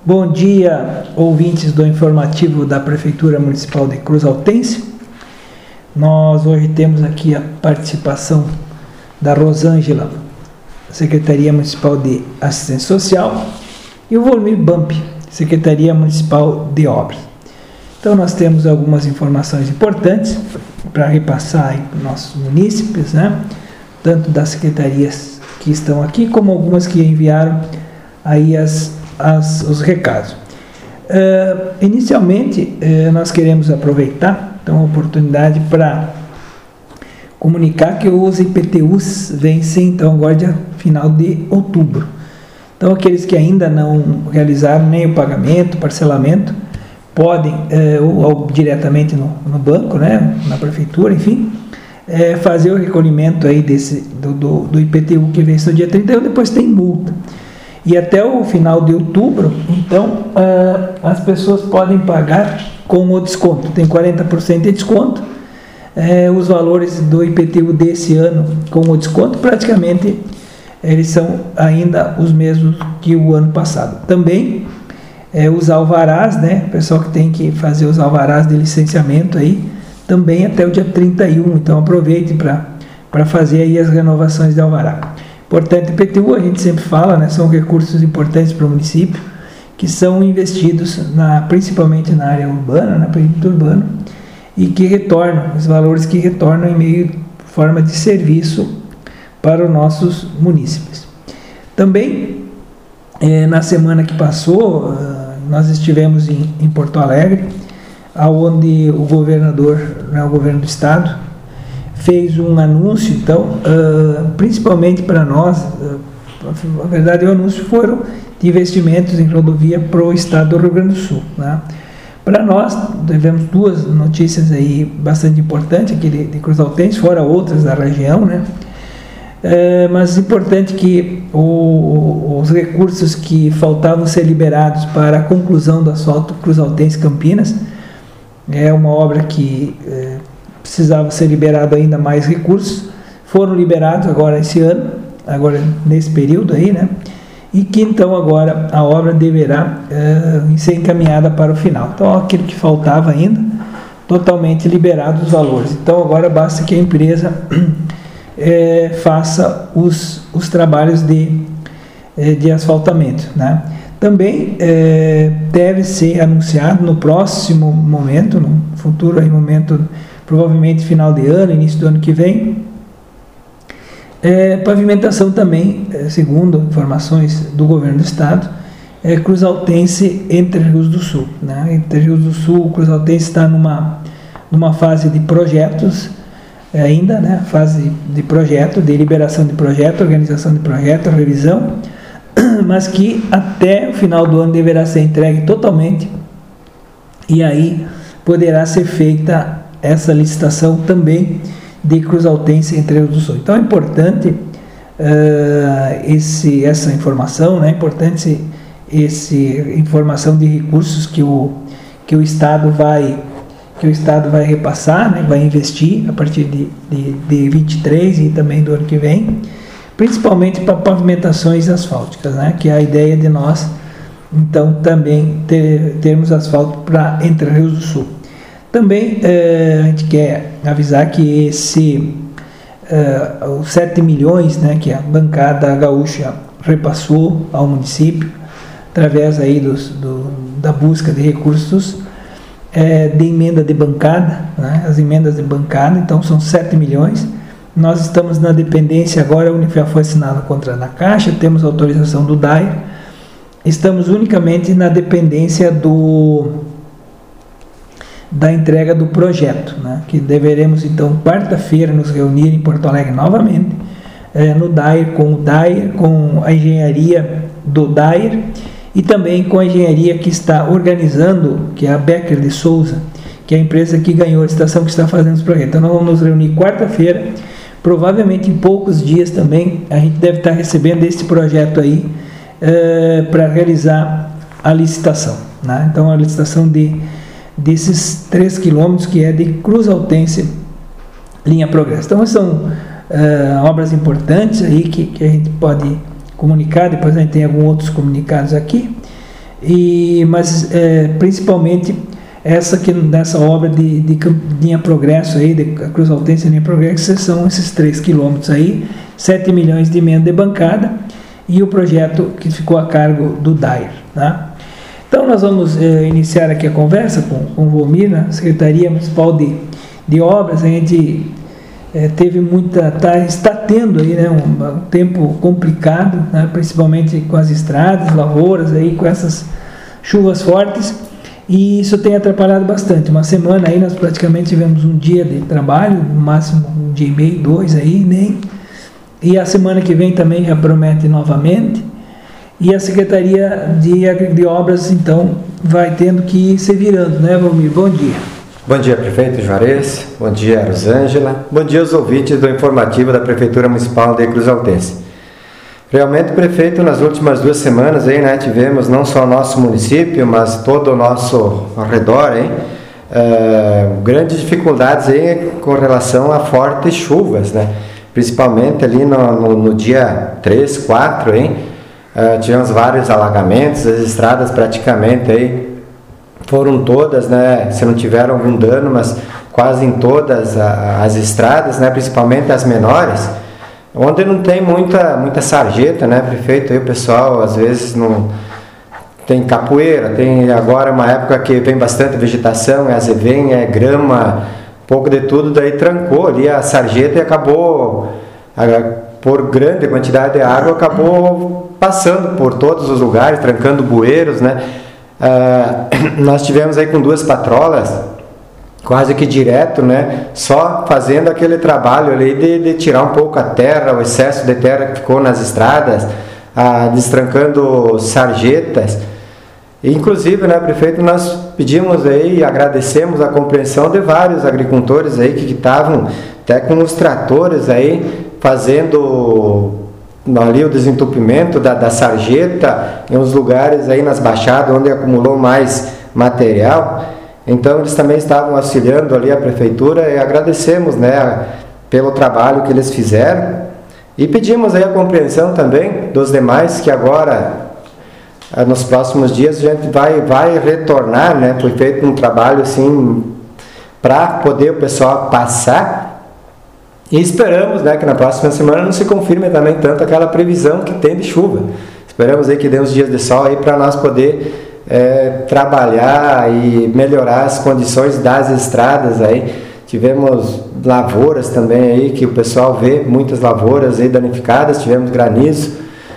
Bom dia, ouvintes do informativo da Prefeitura Municipal de Cruz Altense. Nós hoje temos aqui a participação da Rosângela, Secretaria Municipal de Assistência Social, e o Volmir Bump, Secretaria Municipal de Obras. Então nós temos algumas informações importantes para repassar aí para os nossos munícipes, né? Tanto das secretarias que estão aqui, como algumas que enviaram aí os recados. Inicialmente, nós queremos aproveitar então, a oportunidade para comunicar que os IPTUs vencem então agora dia final de outubro. Então aqueles que ainda não realizaram nem o pagamento, parcelamento, podem, ou diretamente no banco, né, na prefeitura, enfim, fazer o recolhimento aí do IPTU que vence no dia 31, depois tem multa. E até o final de outubro, então, as pessoas podem pagar com o desconto. Tem 40% de desconto. Os valores do IPTU desse ano com o desconto, praticamente, eles são ainda os mesmos que o ano passado. Também, os alvarás, né? O pessoal que tem que fazer os alvarás de licenciamento aí, também até o dia 31. Então, aproveite para fazer aí as renovações de alvará. Importante, IPTU, a gente sempre fala, né, são recursos importantes para o município, que são investidos principalmente na área urbana, na perímetro urbano, e que retornam, os valores que retornam em meio forma de serviço para os nossos munícipes. Também, na semana que passou, nós estivemos em Porto Alegre, onde o governador, né, o governo do estado, fez um anúncio, então, principalmente para nós, na verdade o anúncio foram de investimentos em rodovia para o estado do Rio Grande do Sul, né? Para nós, tivemos duas notícias aí bastante importantes, aqui de Cruz Altense, fora outras da região, né? Mas importante que os recursos que faltavam ser liberados para a conclusão do asfalto Cruz Altense Campinas, é uma obra que precisava ser liberado ainda mais recursos, foram liberados agora esse ano, agora nesse período aí, né? E que então agora a obra deverá ser encaminhada para o final. Então aquilo que faltava ainda, totalmente liberado os valores. Então agora basta que a empresa faça os trabalhos de asfaltamento, né? Também deve ser anunciado no próximo momento, no futuro aí, momento provavelmente final de ano, início do ano que vem, pavimentação também, segundo informações do governo do estado, Cruz Altense Entre Rios do Sul, né? Entre Rios do Sul, Cruz Altense está numa fase de projetos ainda, né? Fase de projeto, de liberação de projeto, organização de projeto, revisão, mas que até o final do ano deverá ser entregue totalmente, e aí poderá ser feita essa licitação também de Cruz Altense Entre Rios do Sul. Então é importante essa informação, né? É importante essa informação de recursos que o Estado vai repassar, né? Vai investir a partir de 23 e também do ano que vem, principalmente para pavimentações asfálticas, né? Que é a ideia de nós, então, também termos asfalto para Entre Rios do Sul. Também a gente quer avisar que os 7 milhões, né, que a bancada gaúcha repassou ao município, através aí da busca de recursos de emenda de bancada, né, as emendas de bancada, então são 7 milhões. Nós estamos na dependência agora, já foi assinado contra na Caixa, temos autorização do DAIR, estamos unicamente na dependência da entrega do projeto, né? Que deveremos então quarta-feira nos reunir em Porto Alegre novamente, no DAIR, com a engenharia do DAIR e também com a engenharia que está organizando, que é a Becker de Souza, que é a empresa que ganhou a licitação, que está fazendo os projetos. Então nós vamos nos reunir quarta-feira, provavelmente em poucos dias também a gente deve estar recebendo esse projeto aí para realizar a licitação, né? Então a licitação desses 3 quilômetros que é de Cruz Altense linha Progresso. Então são obras importantes aí que a gente pode comunicar, depois a gente tem alguns outros comunicados aqui, Mas principalmente nessa obra de linha Progresso aí, de Cruz Altense linha Progresso, são esses 3 quilômetros aí, 7 milhões de emenda de bancada e o projeto que ficou a cargo do DAIR, tá? Então nós vamos iniciar aqui a conversa com o Volmir, na Secretaria Municipal de Obras. A gente está tendo aí, né, um tempo complicado, né, principalmente com as estradas, lavouras aí, com essas chuvas fortes, e isso tem atrapalhado bastante. Uma semana aí nós praticamente tivemos um dia de trabalho, no máximo um dia e meio, 2 aí, e a semana que vem também já promete novamente, e a Secretaria de Obras então vai tendo que ir se virando, né, Valmir? Bom dia. Bom dia, prefeito Juarez, bom dia, Rosângela, bom dia aos ouvintes do informativo da Prefeitura Municipal de Cruz Altense. Realmente, prefeito, nas últimas 2 semanas aí, né, tivemos não só o nosso município, mas todo o nosso ao redor, grandes dificuldades aí com relação a fortes chuvas, né? Principalmente ali no dia 3, 4, tivemos vários alagamentos, as estradas praticamente aí foram todas, né, se não tiveram algum dano, mas quase em todas as estradas, né, principalmente as menores, onde não tem muita sarjeta, né, prefeito? Aí o pessoal às vezes não tem capoeira, tem agora uma época que vem bastante vegetação, azevém, grama, pouco de tudo, daí trancou ali a sarjeta e acabou, por grande quantidade de água, acabou passando por todos os lugares, trancando bueiros, né? Nós tivemos aí com 2 patrolas quase que direto, né, só fazendo aquele trabalho ali de tirar um pouco a terra, o excesso de terra que ficou nas estradas, destrancando sarjetas. E, inclusive, né, prefeito, nós pedimos aí e agradecemos a compreensão de vários agricultores aí que estavam até com os tratores aí fazendo ali o desentupimento da sarjeta em uns lugares aí nas baixadas onde acumulou mais material. Então eles também estavam auxiliando ali a prefeitura e agradecemos, né, pelo trabalho que eles fizeram e pedimos aí a compreensão também dos demais que agora nos próximos dias a gente vai retornar, né? Foi feito um trabalho assim para poder o pessoal passar. E esperamos, né, que na próxima semana não se confirme também tanto aquela previsão que tem de chuva. Esperamos aí que dê uns dias de sol aí para nós poder trabalhar e melhorar as condições das estradas aí. Tivemos lavouras também aí que o pessoal vê, muitas lavouras aí danificadas, tivemos granizo.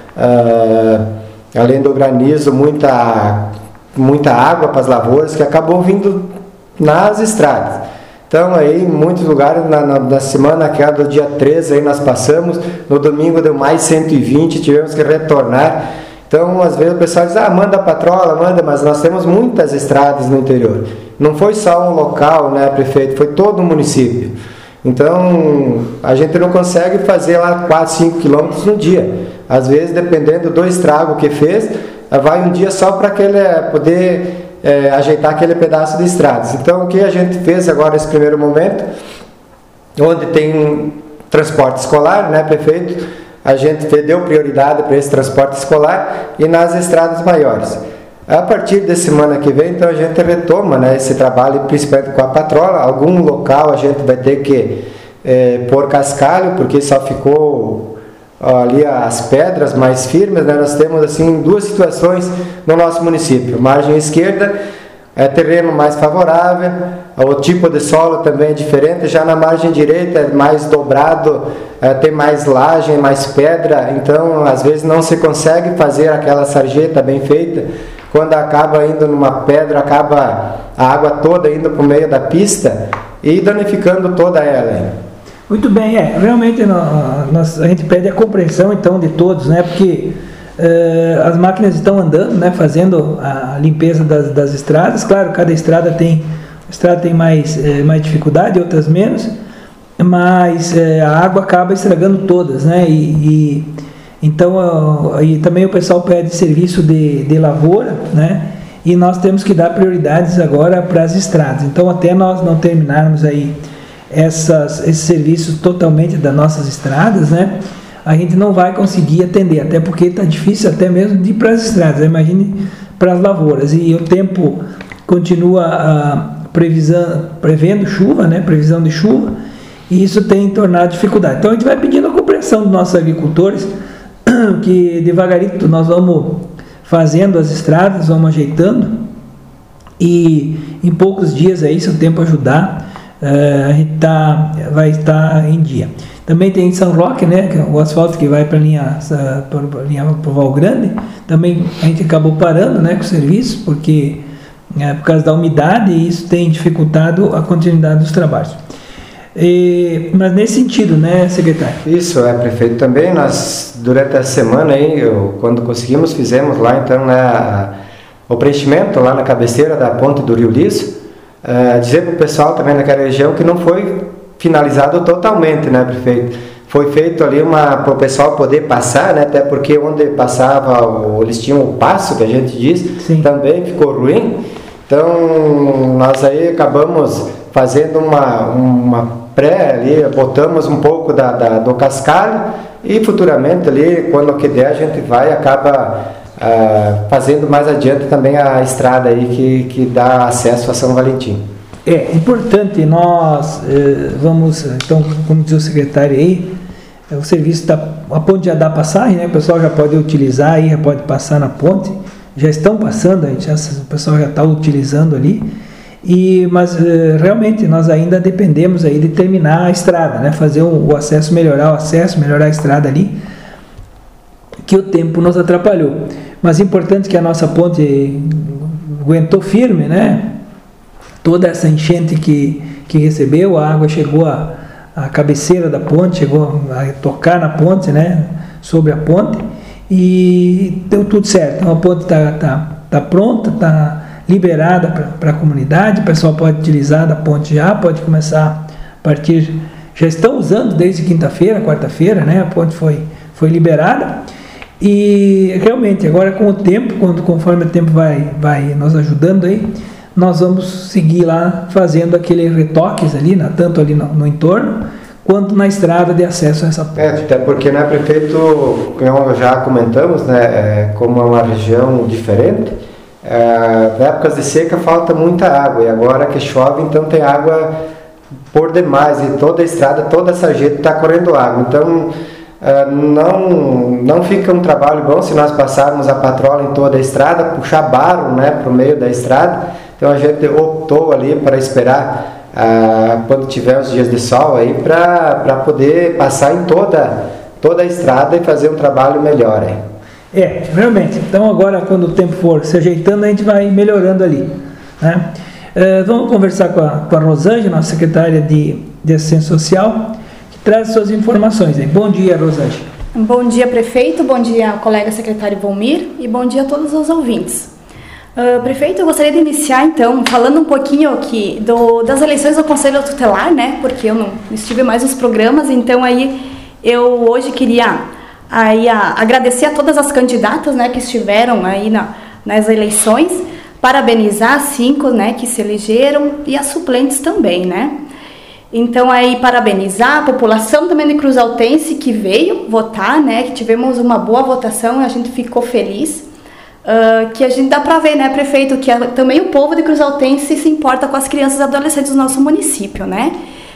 Além do granizo, muita água para as lavouras que acabou vindo nas estradas. Então, aí, em muitos lugares, na semana que do dia 13, aí nós passamos, no domingo deu mais 120, tivemos que retornar. Então, às vezes o pessoal diz, manda a patrola, mas nós temos muitas estradas no interior. Não foi só um local, né, prefeito, foi todo o município. Então, a gente não consegue fazer lá 4, 5 quilômetros no dia. Às vezes, dependendo do estrago que fez, vai um dia só para poder ajeitar aquele pedaço de estradas. Então, o que a gente fez agora nesse primeiro momento, onde tem transporte escolar, né, prefeito, a gente deu prioridade para esse transporte escolar e nas estradas maiores. A partir da semana que vem, então, a gente retoma, né, esse trabalho, principalmente com a patrola. Algum local a gente vai ter que pôr cascalho, porque só ficou ali as pedras mais firmes, né? Nós temos assim 2 situações no nosso município. Margem esquerda é terreno mais favorável, o tipo de solo também é diferente. Já na margem direita é mais dobrado, tem mais laje, mais pedra, então às vezes não se consegue fazer aquela sarjeta bem feita. Quando acaba indo numa pedra, acaba a água toda indo para o meio da pista e danificando toda ela. Muito bem, realmente a gente pede a compreensão então de todos, né, porque as máquinas estão andando, né, fazendo a limpeza das estradas. Claro, cada estrada tem mais dificuldade, outras menos, mas a água acaba estragando todas, né, então e também o pessoal pede serviço de lavoura, né, e nós temos que dar prioridades agora para as estradas. Então, até nós não terminarmos aí esses serviços totalmente das nossas estradas, né, a gente não vai conseguir atender, até porque está difícil até mesmo de ir para as estradas. Imagine para as lavouras. E o tempo continua prevendo chuva, né? Previsão de chuva, e isso tem tornado dificuldade. Então a gente vai pedindo a compreensão dos nossos agricultores, que devagarito nós vamos fazendo as estradas, vamos ajeitando, e em poucos dias aí, se o tempo ajudar, a gente vai estar em dia. Também tem São Roque, né, o asfalto que vai para a linha Val Grande, também a gente acabou parando, né, com o serviço, porque por causa da umidade, e isso tem dificultado a continuidade dos trabalhos. Mas nesse sentido, né, secretário? Isso, prefeito, também nós, durante a semana, aí, quando conseguimos, fizemos lá, então, né, o preenchimento lá na cabeceira da ponte do Rio Liso, dizer para o pessoal também daquela região que não foi finalizado totalmente, né, prefeito? Foi feito ali para o pessoal poder passar, né, até porque onde passava, eles tinham o passo, que a gente diz, sim, também ficou ruim. Então, nós aí acabamos fazendo uma pré ali, botamos um pouco do cascalho, e futuramente ali, quando que der, a gente acaba fazendo mais adiante também a estrada aí que dá acesso a São Valentim. É importante, nós vamos, então, como diz o secretário aí, o serviço a ponte já dá passagem, né? O pessoal já pode utilizar aí, já pode passar na ponte, já estão passando, o pessoal já está utilizando ali, mas realmente nós ainda dependemos aí de terminar a estrada, né? Fazer o acesso, melhorar a estrada ali, que o tempo nos atrapalhou. Mas é importante que a nossa ponte aguentou firme, né? Toda essa enchente que recebeu, a água chegou à cabeceira da ponte, chegou a tocar na ponte, né? Sobre a ponte, e deu tudo certo. Então a ponte está pronta, está liberada para a comunidade, o pessoal pode utilizar da ponte já, pode começar a partir, já estão usando desde quarta-feira, né? A ponte foi liberada, e realmente agora com o tempo, conforme o tempo vai nos ajudando aí, nós vamos seguir lá fazendo aqueles retoques ali, tanto ali no entorno, quanto na estrada de acesso a essa ponte. Até porque, né, prefeito, como já comentamos, né, como é uma região diferente, em épocas de seca falta muita água, e agora que chove, então tem água por demais, e toda a estrada, toda a sarjeta está correndo água. Então não fica um trabalho bom se nós passarmos a patrola em toda a estrada, puxar barro, né, para o meio da estrada. Então a gente optou ali para esperar quando tiver os dias de sol aí, para poder passar em toda a estrada e fazer um trabalho melhor aí. Realmente. Então agora, quando o tempo for se ajeitando, a gente vai melhorando ali, né? Vamos conversar com a Rosângela, nossa secretária de Assistência Social, que traz suas informações aí. Bom dia, Rosângela. Bom dia, prefeito. Bom dia, colega secretário Volmir. E bom dia a todos os ouvintes. Prefeito, eu gostaria de iniciar, então, falando um pouquinho aqui das eleições do Conselho Tutelar, né? Porque eu não estive mais nos programas, então aí eu hoje queria agradecer a todas as candidatas, né, que estiveram aí nas eleições, parabenizar as 5, né, que se elegeram, e as suplentes também, né? Então aí parabenizar a população também de Cruz Altense que veio votar, né, que tivemos uma boa votação e a gente ficou feliz. Que a gente dá para ver, né, prefeito, que também o povo de Cruz Altense se importa com as crianças e adolescentes do nosso município, né?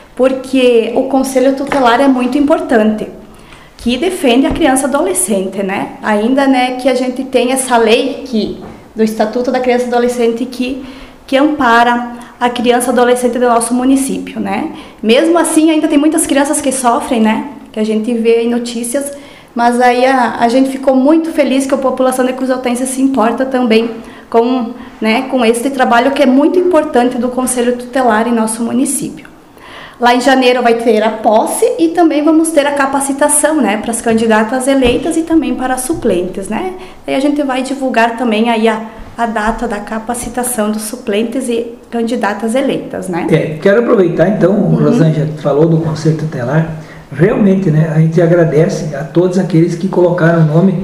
Porque o Conselho Tutelar é muito importante, que defende a criança e adolescente, né? Ainda, né, que a gente tem essa lei do Estatuto da Criança e Adolescente que ampara a criança e adolescente do nosso município, né? Mesmo assim, ainda tem muitas crianças que sofrem, né? Que a gente vê em notícias. Mas aí a gente ficou muito feliz que a população de Cruz Altense se importa também com esse trabalho que é muito importante do Conselho Tutelar em nosso município. Lá em janeiro vai ter a posse e também vamos ter a capacitação, né, para as candidatas eleitas e também para as suplentes, né? Aí a gente vai divulgar também aí a data da capacitação dos suplentes e candidatas eleitas, né? Quero aproveitar então, Rosângela falou do Conselho Tutelar. Realmente, né, a gente agradece a todos aqueles que colocaram o nome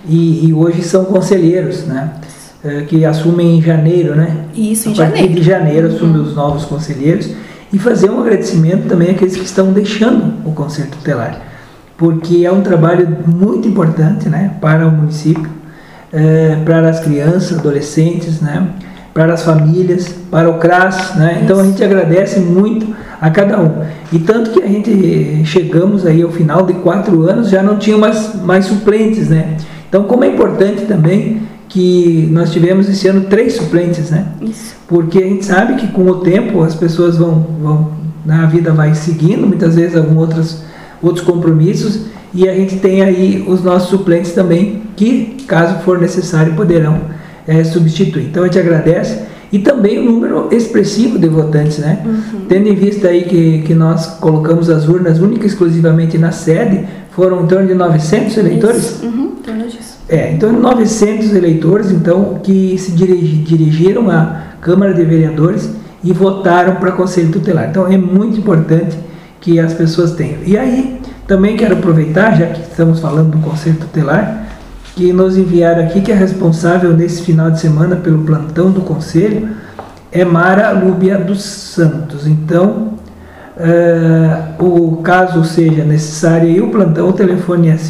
e hoje são conselheiros, né, que assumem em janeiro, né? Isso, em janeiro. A partir de janeiro assumem os novos conselheiros, e fazer um agradecimento também àqueles que estão deixando o Conselho Tutelar, porque é um trabalho muito importante, né, para o município. para as crianças, adolescentes, né? Para as famílias, para o CRAS, né? Então a gente agradece muito a cada um. E tanto que a gente chegamos aí ao final de 4 anos, já não tinha mais suplentes, né? Então como é importante também que nós tivemos esse ano 3 suplentes, né? Isso. Porque a gente sabe que com o tempo as pessoas vão a vida vai seguindo, muitas vezes outros compromissos, e a gente tem aí os nossos suplentes também, que caso for necessário poderão substituir. Então a gente agradece, e também o número expressivo de votantes, né? Tendo em vista aí que nós colocamos as urnas única e exclusivamente na sede, foram em torno de 900 eleitores? Em torno disso. Então 900 eleitores então, que se dirigiram à Câmara de Vereadores e votaram para Conselho Tutelar. Então é muito importante que as pessoas tenham. E aí, também quero aproveitar, já que estamos falando do Conselho Tutelar, que nos enviaram aqui, que é responsável nesse final de semana pelo plantão do Conselho, é Mara Lúbia dos Santos. Então, o caso seja necessário aí, o plantão, o telefone é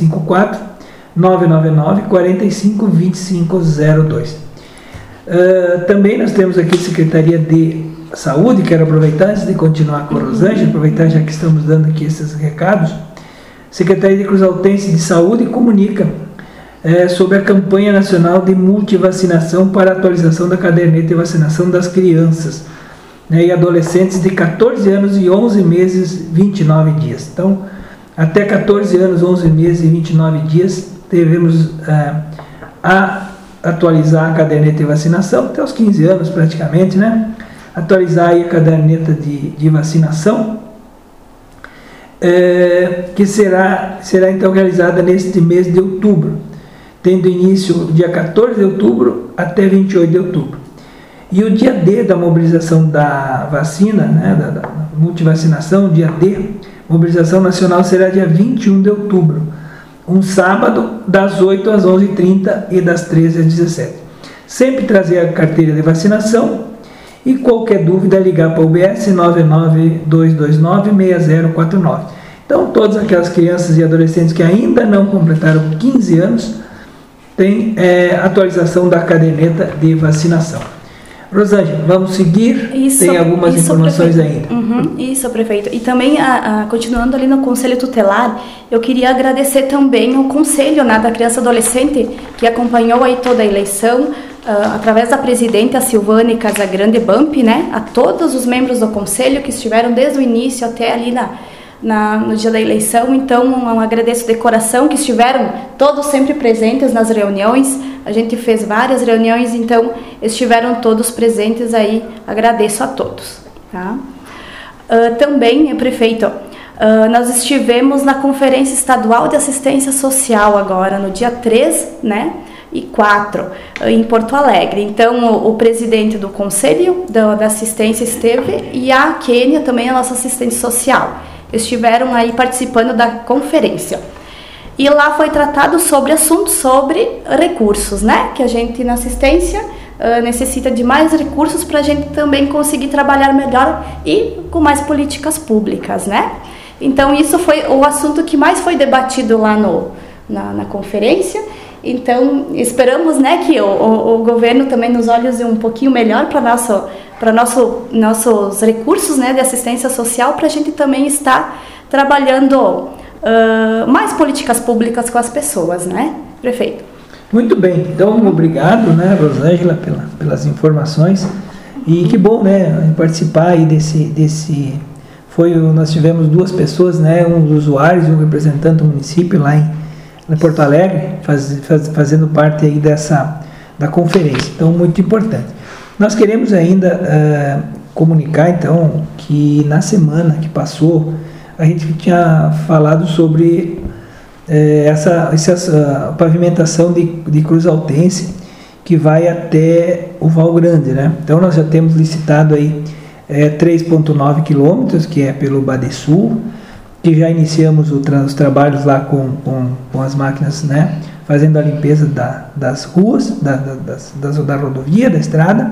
54-999-45-2502. Também nós temos aqui a Secretaria de Saúde. Quero aproveitar, antes de continuar com a Rosângela, aproveitar já que estamos dando aqui esses recados. Secretaria de Cruzaltense de Saúde comunica sobre a campanha nacional de multivacinação para atualização da caderneta de vacinação das crianças, né, e adolescentes de 14 anos e 11 meses, 29 dias. Então, até 14 anos, 11 meses e 29 dias, devemos atualizar a caderneta de vacinação, até os 15 anos praticamente, né? Atualizar aí a caderneta de vacinação, que será então realizada neste mês de outubro, tendo início dia 14 de outubro até 28 de outubro. E o dia D da mobilização da vacina, né, da multivacinação, dia D, mobilização nacional, será dia 21 de outubro, um sábado, das 8 às 11h30 e das 13 às 17h. Sempre trazer a carteira de vacinação, e qualquer dúvida ligar para o UBS 99229-6049. Então, todas aquelas crianças e adolescentes que ainda não completaram 15 anos, tem atualização da caderneta de vacinação. Rosângela, vamos seguir? Tem algumas informações prefeito. ainda. Isso, prefeito. E também, continuando ali no Conselho Tutelar, eu queria agradecer também ao Conselho, né, da Criança e Adolescente, que acompanhou aí toda a eleição, através da presidenta Silvane Casagrande Bump, né, a todos os membros do Conselho que estiveram desde o início até ali no dia da eleição. Então, agradeço de coração, que estiveram todos sempre presentes nas reuniões. A gente fez várias reuniões, então estiveram todos presentes aí. Agradeço a todos. Tá? Também, prefeito, nós estivemos na Conferência Estadual de Assistência Social agora, no dia 3, né, e 4, em Porto Alegre. Então, o presidente do Conselho da Assistência esteve, e a Kênia também, a nossa assistente social, estiveram aí participando da conferência. E lá foi tratado sobre assuntos sobre recursos, né? Que a gente na assistência necessita de mais recursos para a gente também conseguir trabalhar melhor e com mais políticas públicas, né? Então isso foi o assunto que mais foi debatido lá na conferência. Então esperamos, né, que o governo também nos olhe um pouquinho melhor para nossos recursos, né, de assistência social, para a gente também estar trabalhando mais políticas públicas com as pessoas, né, prefeito? Muito bem, então obrigado, né, Rosângela, pelas informações, e que bom, né, participar aí desse nós tivemos 2 pessoas, né, um dos usuários e um representante do município lá em Porto Alegre, fazendo parte aí da conferência, então muito importante. Nós queremos ainda comunicar então que na semana que passou a gente tinha falado sobre essa pavimentação de Cruzaltense, que vai até o Val Grande, né? Então nós já temos licitado aí 3,9 quilômetros, que é pelo Badesul, que já iniciamos os trabalhos lá com as máquinas, né? Fazendo a limpeza das ruas, da rodovia, da estrada.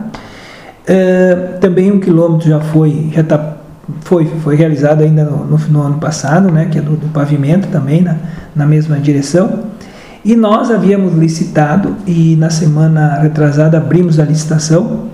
Também 1 quilômetro foi realizado ainda no ano passado, né, que é do pavimento também, na mesma direção. E nós havíamos licitado e na semana retrasada abrimos a licitação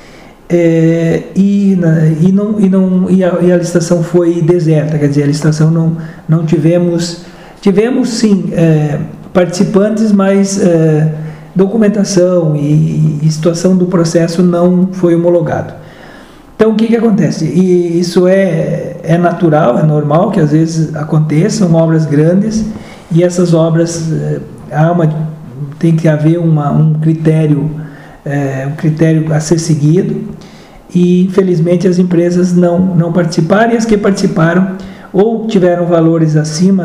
e a licitação foi deserta, quer dizer, a licitação não tivemos sim participantes, mas documentação e situação do processo não foi homologado. Então, o que acontece? E isso é natural, é normal que às vezes aconteçam obras grandes e essas obras tem que haver um critério a ser seguido e infelizmente as empresas não participaram, e as que participaram ou tiveram valores acima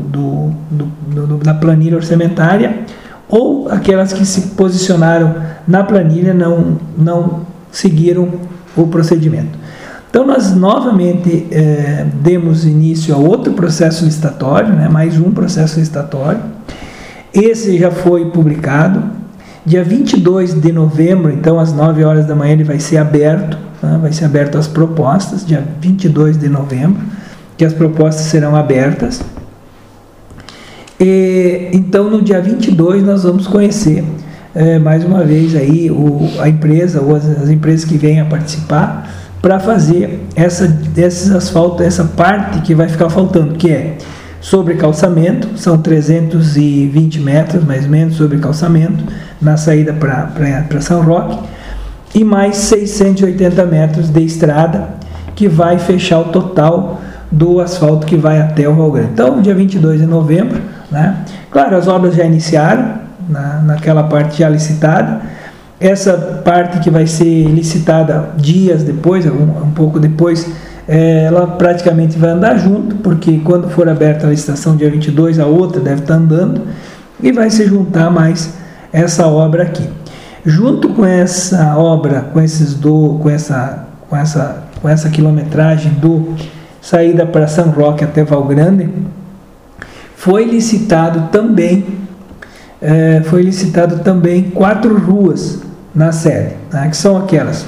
da planilha orçamentária, ou aquelas que se posicionaram na planilha não seguiram o procedimento. Então, nós novamente demos início a outro processo licitatório, mais um processo licitatório. Esse já foi publicado. Dia 22 de novembro, então, às 9 horas da manhã, ele vai ser aberto. Vai ser aberto às propostas, dia 22 de novembro, que as propostas serão abertas. Então, no dia 22, nós vamos conhecer mais uma vez aí a empresa ou as empresas que venham a participar para fazer esses asfaltos, essa parte que vai ficar faltando, que é sobre calçamento, são 320 metros mais ou menos sobre calçamento na saída para São Roque, e mais 680 metros de estrada que vai fechar o total do asfalto que vai até o Valgrande. Então, dia 22 de novembro, claro, as obras já iniciaram naquela parte já licitada. Essa parte que vai ser licitada dias depois, um pouco depois, ela praticamente vai andar junto, porque quando for aberta a licitação dia 22, a outra deve estar andando, e vai se juntar mais essa obra aqui. Junto com essa obra, com essa quilometragem do saída para São Roque até Valgrande, foi licitado também 4 ruas na sede, que são aquelas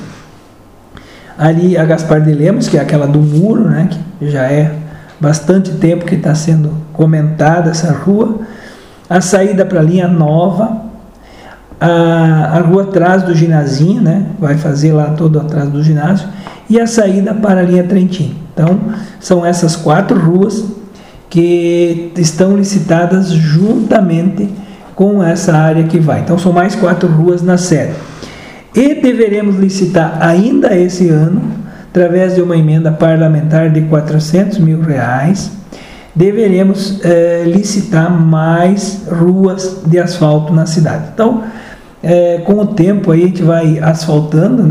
ali a Gaspar de Lemos, que é aquela do muro, que já é bastante tempo que está sendo comentada essa rua, a saída para a linha nova, a rua atrás do ginásio, vai fazer lá todo atrás do ginásio, e a saída para a linha Trentin. Então, são essas 4 ruas que estão licitadas juntamente com essa área que vai. Então, são mais 4 ruas na sede. E deveremos licitar ainda esse ano, através de uma emenda parlamentar de R$400 mil, deveremos licitar mais ruas de asfalto na cidade. Então, com o tempo aí a gente vai asfaltando,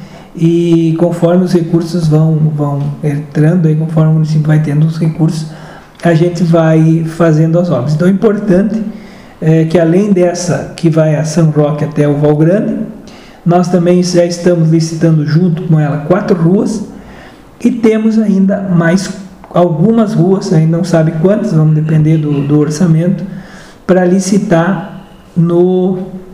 e conforme os recursos vão entrando, aí, conforme o município vai tendo os recursos, a gente vai fazendo as obras. Então, é importante que além dessa que vai a São Roque até o Valgrande, nós também já estamos licitando junto com ela 4 ruas, e temos ainda mais algumas ruas, ainda não sabe quantas, vamos depender do orçamento, para licitar no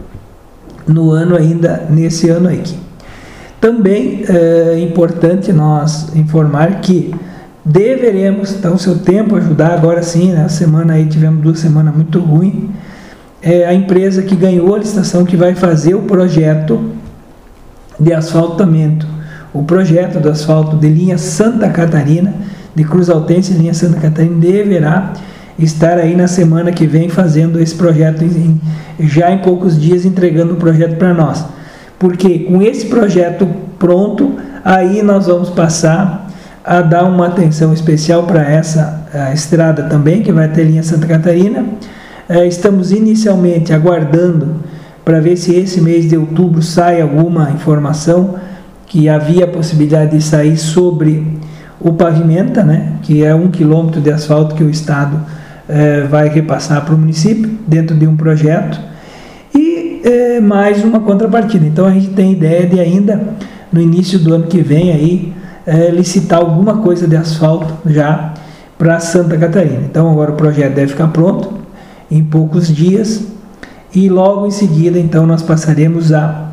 ano ainda, nesse ano aqui. Também é importante nós informar que deveremos, então, seu tempo ajudar, agora sim, na semana aí tivemos 2 semanas muito ruins, a empresa que ganhou a licitação, que vai fazer o projeto de asfaltamento, o projeto do asfalto de linha Santa Catarina, de Cruz Altense linha Santa Catarina, deverá estar aí na semana que vem fazendo esse projeto, já em poucos dias entregando o projeto para nós, porque com esse projeto pronto, aí nós vamos passar a dar uma atenção especial para essa estrada também, que vai ter linha Santa Catarina. Estamos inicialmente aguardando para ver se esse mês de outubro sai alguma informação, que havia a possibilidade de sair sobre o Pavimenta, que é 1 quilômetro de asfalto que o Estado vai repassar para o município, dentro de um projeto, e mais uma contrapartida. Então, a gente tem ideia de ainda, no início do ano que vem, aí, licitar alguma coisa de asfalto já para Santa Catarina. Então, agora o projeto deve ficar pronto em poucos dias, e logo em seguida, então, nós passaremos a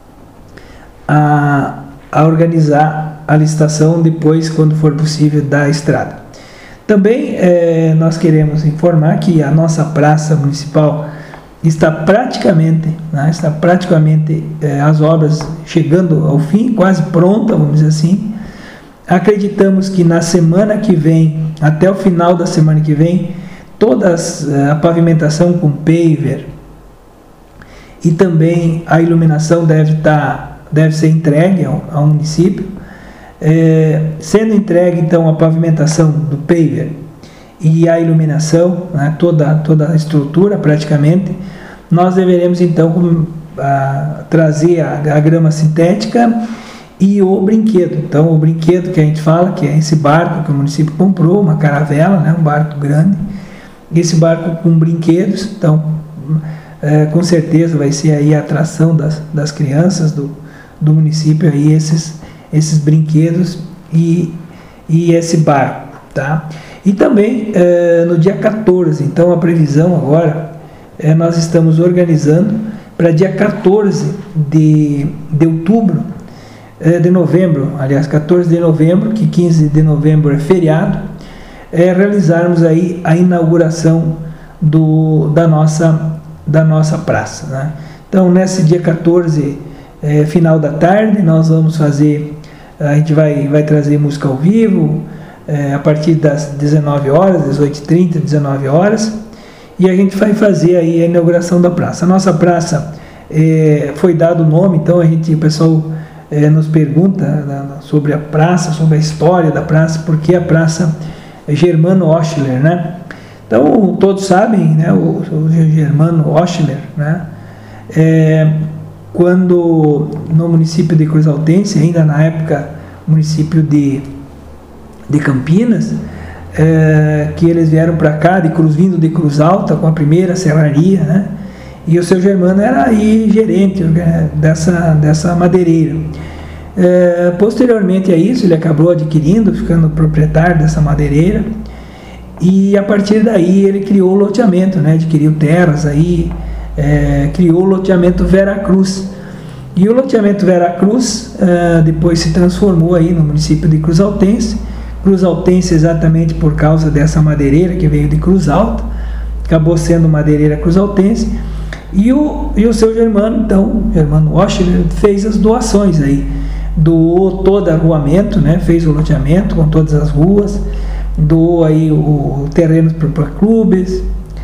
organizar a licitação depois, quando for possível, da estrada. Também nós queremos informar que a nossa praça municipal está praticamente as obras chegando ao fim, quase pronta, vamos dizer assim. Acreditamos que na semana que vem, até o final da semana que vem, toda a pavimentação com paver e também a iluminação deve ser entregue ao município. Sendo entregue então a pavimentação do paver e a iluminação, né, toda a estrutura praticamente, nós deveremos então trazer a grama sintética e o brinquedo. Então o brinquedo que a gente fala, que é esse barco que o município comprou, uma caravela, né, um barco grande, esse barco com brinquedos, então com certeza vai ser aí a atração das crianças do município, aí esses brinquedos e esse barco, tá? E também no dia 14, então a previsão agora, nós estamos organizando para dia 14 de outubro, de novembro, aliás, 14 de novembro, que 15 de novembro é feriado, realizarmos aí a inauguração da nossa praça, né? Então, nesse dia 14, final da tarde, nós vamos fazer, a gente vai trazer música ao vivo, a partir das 19 horas, 18h30, 19 horas, e a gente vai fazer aí a inauguração da praça. A nossa praça foi dado o nome, então o pessoal nos pergunta sobre a praça, sobre a história da praça, porque a praça Germano Oschler, né? Então todos sabem, né, o Germano Oschler, né? Quando no município de Cruz Altense, ainda na época município de Campinas, que eles vieram para cá vindo de Cruz Alta com a primeira serraria, né? E o seu Germano era aí gerente dessa madeireira. Posteriormente a isso, ele acabou adquirindo, ficando proprietário dessa madeireira, e a partir daí ele criou o loteamento, né? Adquiriu terras aí, criou o loteamento Veracruz. E o loteamento Veracruz depois se transformou aí no município de Cruz Altense. Cruz Altense exatamente por causa dessa madeireira que veio de Cruz Alta, acabou sendo madeireira Cruz Altense. E o seu Germano, então, Germano Oschler, fez as doações aí, doou todo arruamento, né? Fez o loteamento com todas as ruas, doou aí o terreno para clubes,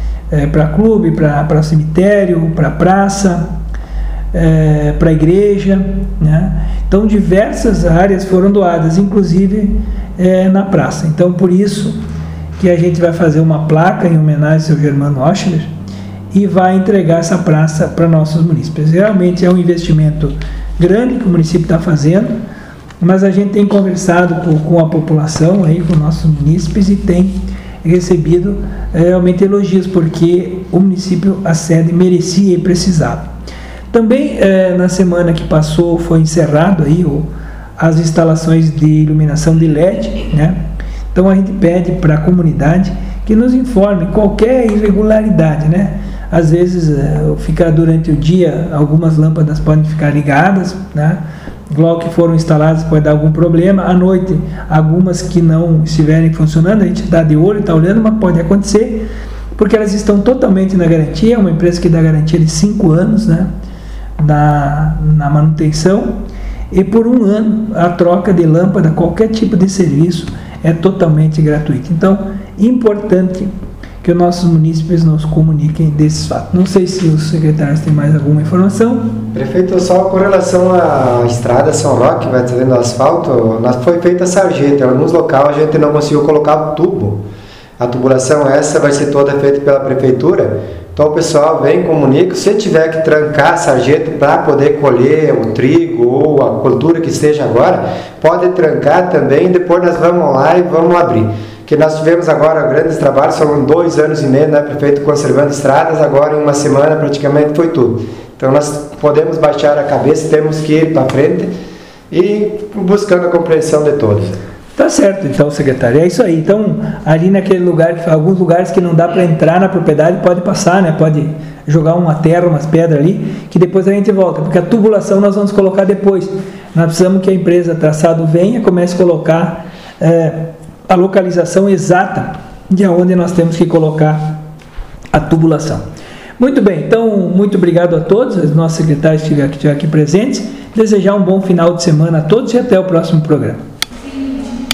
para cemitério, para praça, para a igreja, né? Então diversas áreas foram doadas, inclusive na praça. Então por isso que a gente vai fazer uma placa em homenagem ao seu Germano Oschler e vai entregar essa praça para nossos munícipes. Realmente é um investimento grande que o município está fazendo, mas a gente tem conversado com a população, aí, com nossos munícipes, e tem recebido realmente elogios, porque o município, a sede, merecia e precisava. Também na semana que passou foi encerrado aí as instalações de iluminação de LED, né? Então a gente pede para a comunidade que nos informe qualquer irregularidade, né? Às vezes ficar durante o dia, algumas lâmpadas podem ficar ligadas, né? Logo que foram instaladas pode dar algum problema. À noite, algumas que não estiverem funcionando, a gente está de olho, está olhando, mas pode acontecer, porque elas estão totalmente na garantia. É uma empresa que dá garantia de 5 anos, né? Na manutenção, e por 1 ano a troca de lâmpada, qualquer tipo de serviço é totalmente gratuito. Então, importante que os nossos munícipes nos comuniquem desses fatos. Não sei se os secretários têm mais alguma informação. Prefeito, só com relação à estrada São Roque, vai trazendo asfalto, foi feita a sarjeta. Em alguns locais a gente não conseguiu colocar o tubo. A tubulação essa vai ser toda feita pela prefeitura. Então o pessoal vem, comunica. Se tiver que trancar a sarjeta para poder colher o trigo ou a cultura que esteja agora, pode trancar também. Depois nós vamos lá e vamos abrir. Que nós tivemos agora grandes trabalhos, foram 2 anos e meio, né, prefeito, conservando estradas. Agora em 1 semana praticamente foi tudo. Então nós podemos baixar a cabeça, temos que ir para frente e buscando a compreensão de todos. Tá certo, então, secretário, é isso aí. Então, ali naquele lugar, alguns lugares que não dá para entrar na propriedade, pode passar, né? Pode jogar uma terra, umas pedras ali, que depois a gente volta, porque a tubulação nós vamos colocar depois. Nós precisamos que a empresa traçado venha, comece a colocar a localização exata de onde nós temos que colocar a tubulação. Muito bem, então, muito obrigado a todos, os nossos secretários que estiveram aqui presentes. Desejar um bom final de semana a todos e até o próximo programa.